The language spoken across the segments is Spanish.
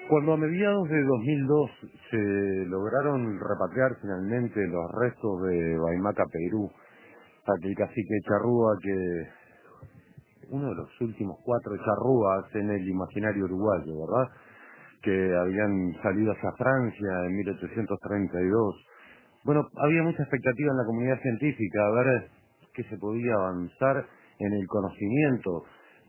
Cuando a mediados de 2002 se lograron repatriar finalmente los restos de Baimaca, Perú, aquel cacique charrúa que uno de los últimos 4 charrúas en el imaginario uruguayo, ¿verdad? Que habían salido hacia Francia en 1832. Bueno, había mucha expectativa en la comunidad científica a ver que se podía avanzar en el conocimiento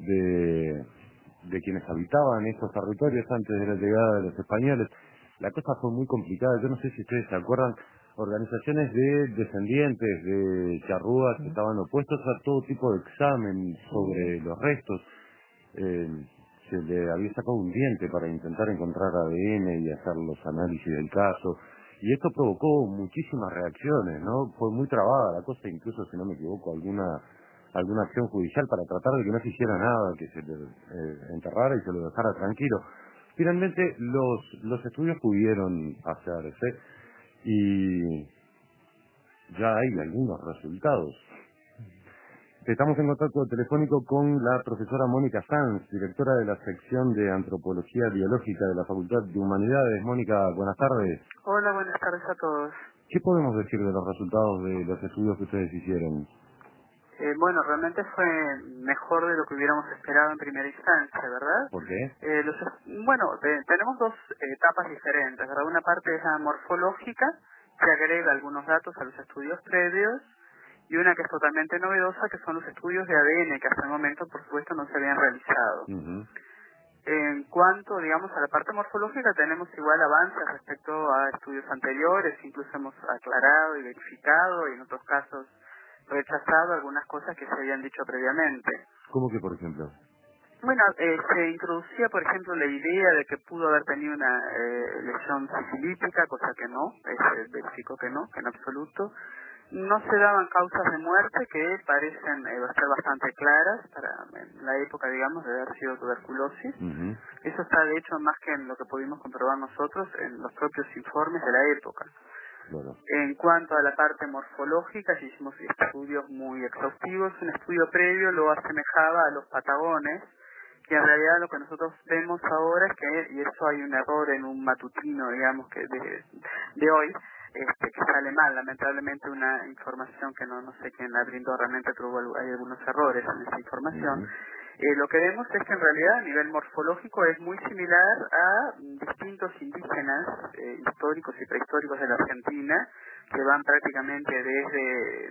de quienes habitaban estos territorios antes de la llegada de los españoles. La cosa fue muy complicada. Yo no sé si ustedes se acuerdan, organizaciones de descendientes de charrúas que estaban opuestos a todo tipo de examen sobre los restos. Eh, Se le había sacado un diente para intentar encontrar ADN y hacer los análisis del caso. Y esto provocó muchísimas reacciones, ¿no? Fue muy trabada la cosa, incluso, si no me equivoco, alguna acción judicial para tratar de que no se hiciera nada, que se le enterrara y se lo dejara tranquilo. Finalmente los estudios pudieron hacerse y ya hay algunos resultados. Estamos en contacto telefónico con la profesora Mónica Sanz, directora de la sección de Antropología Biológica de la Facultad de Humanidades. Mónica, buenas tardes. Hola, buenas tardes a todos. ¿Qué podemos decir de los resultados de los estudios que ustedes hicieron? Bueno, realmente fue mejor de lo que hubiéramos esperado en primera instancia, ¿verdad? ¿Por qué? Tenemos dos etapas diferentes, ¿verdad? Una parte es la morfológica, que agrega algunos datos a los estudios previos, y una que es totalmente novedosa, que son los estudios de ADN, que hasta el momento, por supuesto, no se habían realizado. Uh-huh. En cuanto, digamos, a la parte morfológica, tenemos igual avances respecto a estudios anteriores, incluso hemos aclarado y verificado, y en otros casos rechazado algunas cosas que se habían dicho previamente. ¿Cómo que, por ejemplo? Bueno, se introducía, por ejemplo, la idea de que pudo haber tenido una lesión sifilítica, cosa que no, se verificó que no, que en absoluto. No se daban causas de muerte que parecen ser bastante claras para en la época, digamos, de haber sido tuberculosis. Uh-huh. Eso está, de hecho, más que en lo que pudimos comprobar nosotros en los propios informes de la época. Bueno. En cuanto a la parte morfológica, sí hicimos estudios muy exhaustivos. Un estudio previo lo asemejaba a los patagones, y en realidad lo que nosotros vemos ahora es que, y eso hay un error en un matutino, digamos, que de hoy, que sale mal, lamentablemente una información que no sé quién la brindó realmente, pero hay algunos errores en esa información. Uh-huh. Lo que vemos es que en realidad a nivel morfológico es muy similar a distintos indígenas históricos y prehistóricos de la Argentina, que van prácticamente desde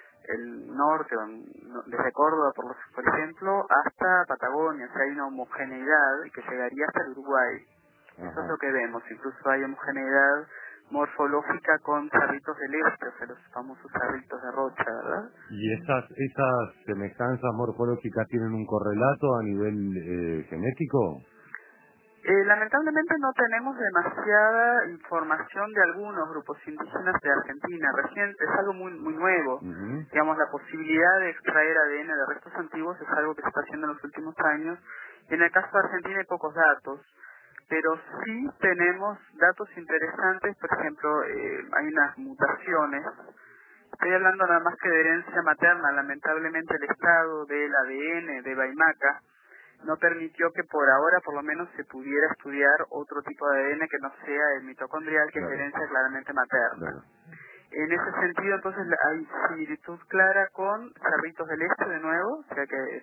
el norte, desde Córdoba, por ejemplo, hasta Patagonia. O sea, hay una homogeneidad que llegaría hasta el Uruguay. Eso es Ajá. lo que vemos. Incluso hay homogeneidad morfológica con cerritos del este, o sea, los famosos cerritos de Rocha, ¿verdad? ¿Y esas semejanzas morfológicas tienen un correlato a nivel genético? Lamentablemente no tenemos demasiada información de algunos grupos indígenas de Argentina. Recién es algo muy nuevo. Uh-huh. Digamos, la posibilidad de extraer ADN de restos antiguos es algo que se está haciendo en los últimos años. Y en el caso de Argentina hay pocos datos, pero sí tenemos datos interesantes. Por ejemplo, hay unas mutaciones. Estoy hablando nada más que de herencia materna. Lamentablemente el estado del ADN de Baimaca no permitió que por ahora por lo menos se pudiera estudiar otro tipo de ADN que no sea el mitocondrial, que es de herencia claramente materna. Claro. En ese sentido, entonces, hay similitud clara con Cerritos del Este de nuevo, o sea que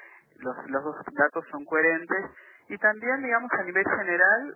los dos datos son coherentes, y también, digamos, a nivel general,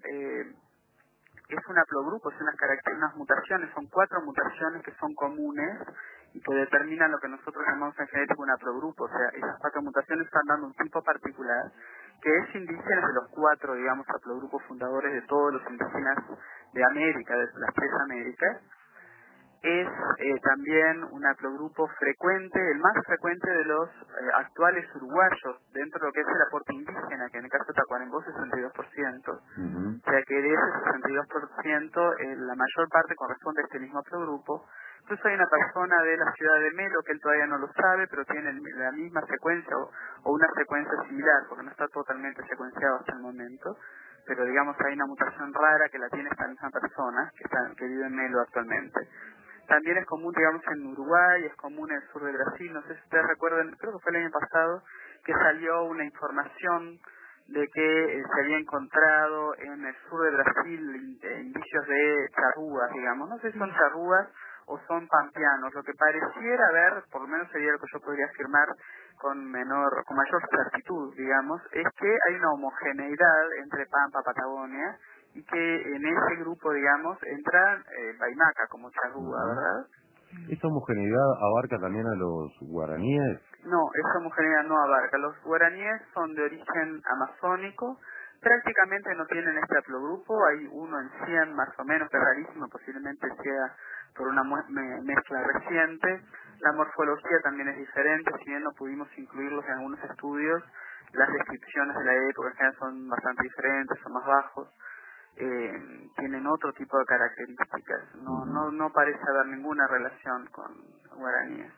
es un haplogrupo, es unas mutaciones, son 4 mutaciones que son comunes y que determinan lo que nosotros llamamos en genética un haplogrupo. O sea, esas 4 mutaciones están dando un tipo particular que es indígena de los 4, digamos, haplogrupos fundadores de todos los indígenas de América, de las 3 Américas. Es también un haplogrupo frecuente, el más frecuente de los actuales uruguayos, dentro de lo que es el aporte indígena, que en el caso de Tacuarembó es 62%. Uh-huh. O sea que de ese 62%, la mayor parte corresponde a este mismo haplogrupo. Incluso hay una persona de la ciudad de Melo, que él todavía no lo sabe, pero tiene la misma secuencia o una secuencia similar, porque no está totalmente secuenciado hasta el momento. Pero digamos hay una mutación rara que la tiene esta misma persona, que vive en Melo actualmente. También es común, digamos, en Uruguay, es común en el sur de Brasil. No sé si ustedes recuerdan, creo que fue el año pasado, que salió una información de que se había encontrado en el sur de Brasil indicios de charrúas, digamos. No sé si son charrúas o son pampeanos. Lo que pareciera haber, por lo menos sería lo que yo podría afirmar con mayor certitud, digamos, es que hay una homogeneidad entre Pampa, Patagonia, y que en ese grupo, digamos, entra Paimaca como charrúa, ¿verdad? ¿Esa homogeneidad abarca también a los guaraníes? No, esa homogeneidad no abarca. Los guaraníes son de origen amazónico, prácticamente no tienen este haplogrupo, hay uno en 100 más o menos, que es rarísimo, posiblemente sea por una mezcla reciente. La morfología también es diferente, si bien no pudimos incluirlos en algunos estudios, las descripciones de la época en general son bastante diferentes, son más bajos. Tienen otro tipo de características. No parece haber ninguna relación con guaraníes.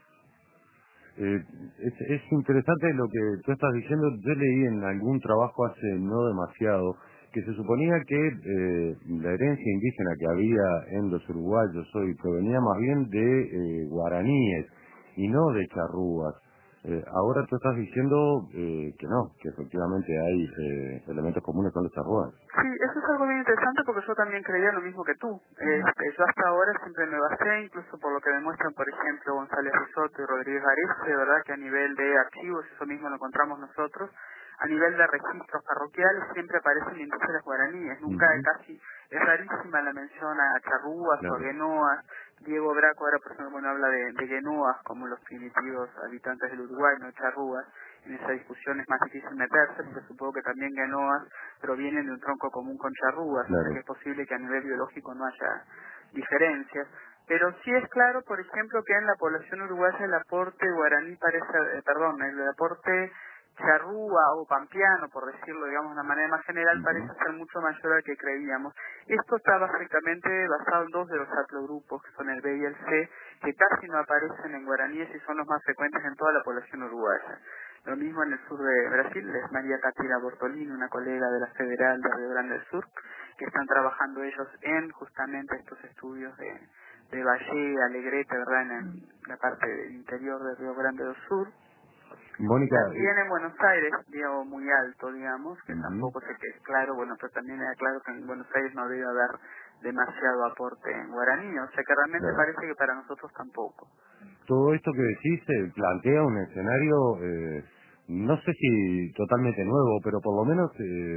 Es interesante lo que tú estás diciendo. Yo leí en algún trabajo hace no demasiado que se suponía que la herencia indígena que había en los uruguayos hoy provenía más bien de guaraníes y no de charrúas. Ahora tú estás diciendo que no, que efectivamente hay elementos comunes con los charrúas. Sí, eso es algo bien interesante porque yo también creía lo mismo que tú. Yo hasta ahora siempre me basé, incluso por lo que demuestran, por ejemplo, González Risotto y Rodríguez Areste, de verdad que a nivel de archivos, eso mismo lo encontramos nosotros, a nivel de registros parroquiales siempre aparecen indígenas guaraníes, nunca casi, es rarísima la mención a charrúas o a guenoas. Diego Braco ahora, por ejemplo, habla de guenoas como los primitivos habitantes del Uruguay, no charrúas. En esa discusión es más difícil meterse, porque supongo que también guenoas provienen de un tronco común con charrúas, o sea que es posible que a nivel biológico no haya diferencias. Pero sí es claro, por ejemplo, que en la población uruguaya el aporte guaraní parece, el aporte charrúa o pampeano, por decirlo, digamos, de una manera más general, parece ser mucho mayor al que creíamos. Esto está básicamente basado en dos de los haplogrupos, que son el B y el C, que casi no aparecen en guaraníes y son los más frecuentes en toda la población uruguaya. Lo mismo en el sur de Brasil, es María Catira Bortolini, una colega de la Federal de Río Grande del Sur, que están trabajando ellos en justamente estos estudios de Valle, Alegrete, ¿verdad?, en la parte del interior de Río Grande del Sur. Mónica, también en Buenos Aires, digo, muy alto, digamos, que tampoco sé que es claro, bueno, pero también era claro que en Buenos Aires no debe haber demasiado aporte en guaraní, o sea que realmente parece que para nosotros tampoco. Todo esto que decís plantea un escenario, no sé si totalmente nuevo, pero por lo menos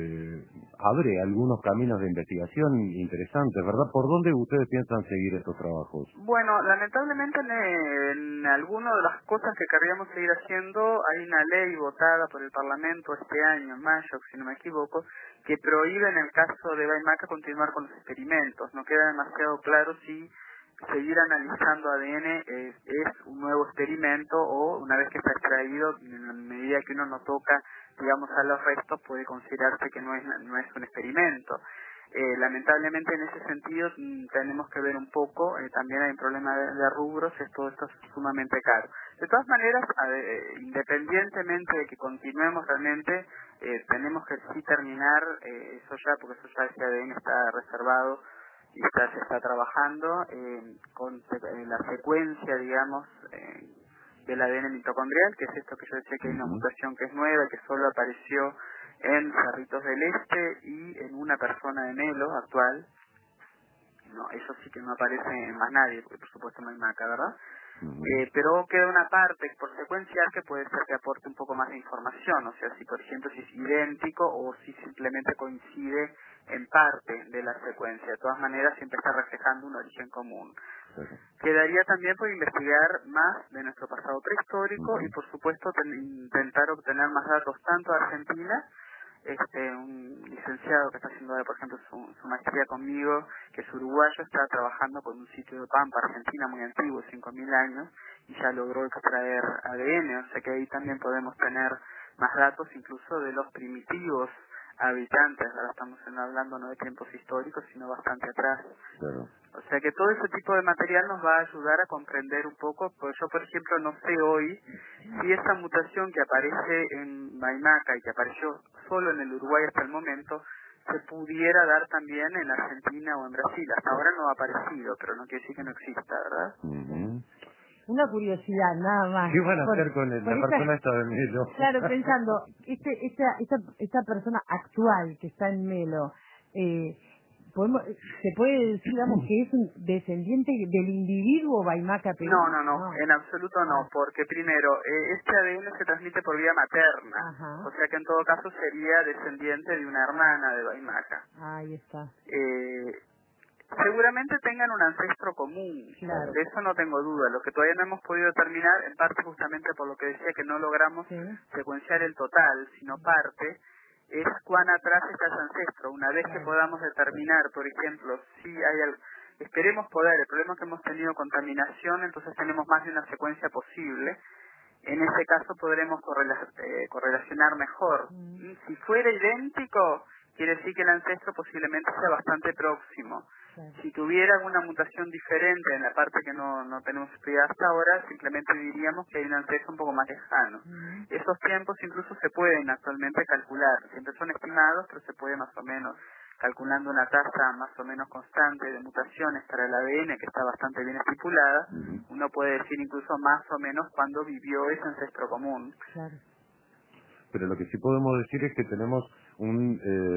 abre algunos caminos de investigación interesantes, ¿verdad? ¿Por dónde ustedes piensan seguir estos trabajos? Bueno, lamentablemente en algunas de las cosas que querríamos seguir haciendo hay una ley votada por el Parlamento este año, en mayo, si no me equivoco, que prohíbe en el caso de Baimaca continuar con los experimentos. No queda demasiado claro si seguir analizando ADN es un nuevo experimento o una vez que está extraído, en la medida que uno no toca, digamos, a los restos, puede considerarse que no es un experimento. Lamentablemente en ese sentido tenemos que ver un poco, también hay un problema de rubros, todo esto es sumamente caro. De todas maneras, independientemente de que continuemos realmente, tenemos que sí terminar eso ya, porque eso ya ese ADN está reservado y se está trabajando con la secuencia, digamos, del ADN mitocondrial, que es esto que yo decía que hay una mutación que es nueva, que solo apareció en Cerritos del Este y en una persona de Melo actual. No, eso sí que no aparece en más nadie, porque por supuesto no hay maca, ¿verdad? Pero queda una parte por secuencial que puede ser que aporte un poco más de información, o sea, si por ejemplo si es idéntico o si simplemente coincide en parte de la secuencia. De todas maneras siempre está reflejando un origen común. Quedaría también por investigar más de nuestro pasado prehistórico y por supuesto intentar obtener más datos tanto de Argentina, un licenciado que está haciendo, por ejemplo, su maestría conmigo, que es uruguayo, está trabajando con un sitio de Pampa, Argentina, muy antiguo, 5.000 años, y ya logró extraer ADN, o sea que ahí también podemos tener más datos incluso de los primitivos habitantes. Ahora estamos hablando no de tiempos históricos, sino bastante atrás. O sea que todo ese tipo de material nos va a ayudar a comprender un poco, pues yo por ejemplo no sé hoy si esa mutación que aparece en Maimaca y que apareció solo en el Uruguay hasta el momento, se pudiera dar también en Argentina o en Brasil. Hasta ahora no ha aparecido, pero no quiere decir que no exista, ¿verdad? una curiosidad, nada más. ¿Qué van a hacer con la persona esta de Melo? Claro, pensando, esta persona actual que está en Melo, se puede decir, digamos, que es un descendiente del individuo Baimaca Perú. No, en absoluto no, porque primero, este ADN se transmite por vía materna, Ajá. o sea que en todo caso sería descendiente de una hermana de Baimaca. Ahí está. Seguramente tengan un ancestro común, claro. De eso no tengo duda. Lo que todavía no hemos podido determinar, en parte justamente por lo que decía que no logramos secuenciar el total, sino parte, es cuán atrás está ese ancestro. Una vez que podamos determinar, por ejemplo, si hay algo, esperemos poder, el problema es que hemos tenido contaminación, entonces tenemos más de una secuencia posible. En ese caso podremos correlacionar mejor. Si fuera idéntico, quiere decir que el ancestro posiblemente sea bastante próximo. Si tuviera alguna mutación diferente en la parte que no tenemos estudiada hasta ahora, simplemente diríamos que hay un ancestro un poco más lejano. Esos tiempos incluso se pueden actualmente calcular. Siempre son estimados, pero se puede más o menos, calculando una tasa más o menos constante de mutaciones para el ADN, que está bastante bien estipulada, uno puede decir incluso más o menos cuándo vivió ese ancestro común. Claro. Pero lo que sí podemos decir es que tenemos un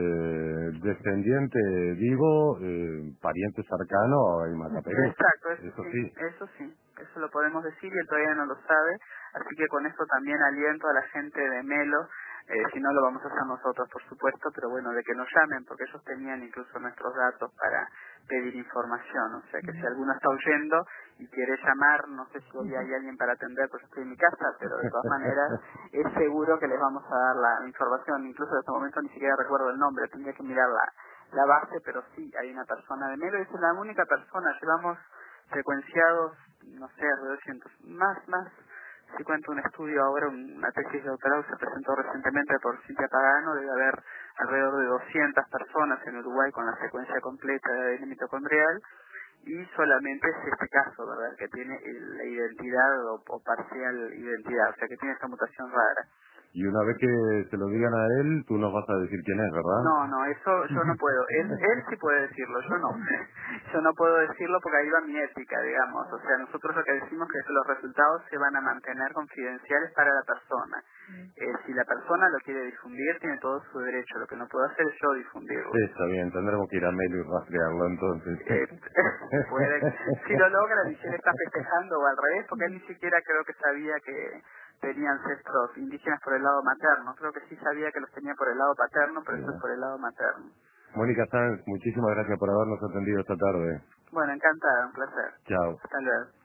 descendiente vivo, pariente cercano a Baimaca Perú. Exacto, eso sí, eso lo podemos decir y él todavía no lo sabe, así que con eso también aliento a la gente de Melo, si no lo vamos a hacer nosotros por supuesto, pero bueno, de que nos llamen, porque ellos tenían incluso nuestros datos para pedir información, o sea que si alguno está oyendo y quiere llamar, no sé si hoy hay alguien para atender, pues estoy en mi casa, pero de todas maneras es seguro que les vamos a dar la información, incluso en este momento ni siquiera recuerdo el nombre, tendría que mirar la base, pero sí, hay una persona de Melo, es la única persona, llevamos secuenciados, no sé, alrededor de 200, más, si cuento un estudio ahora, una tesis de doctorado se presentó recientemente por Cintia Pagano, debe haber alrededor de 200 personas en Uruguay con la secuencia completa de ADN mitocondrial, y solamente es este caso, ¿verdad?, que tiene la identidad o parcial identidad, o sea que tiene esta mutación rara. Y una vez que se lo digan a él, tú nos vas a decir quién es, ¿verdad? No, eso yo no puedo. Él sí puede decirlo, yo no. Yo no puedo decirlo porque ahí va mi ética, digamos. O sea, nosotros lo que decimos es que los resultados se van a mantener confidenciales para la persona. Si la persona lo quiere difundir, tiene todo su derecho. Lo que no puedo hacer es yo difundirlo. Está bien, tendremos que ir a Melo y rastrearlo entonces. Si lo logra, y si él está festejando o al revés, porque él ni siquiera creo que sabía que tenía ancestros indígenas por el lado materno. Creo que sí sabía que los tenía por el lado paterno, pero eso es por el lado materno. Mónica Sanz, muchísimas gracias por habernos atendido esta tarde. Bueno, encantada, un placer. Chao. Hasta luego.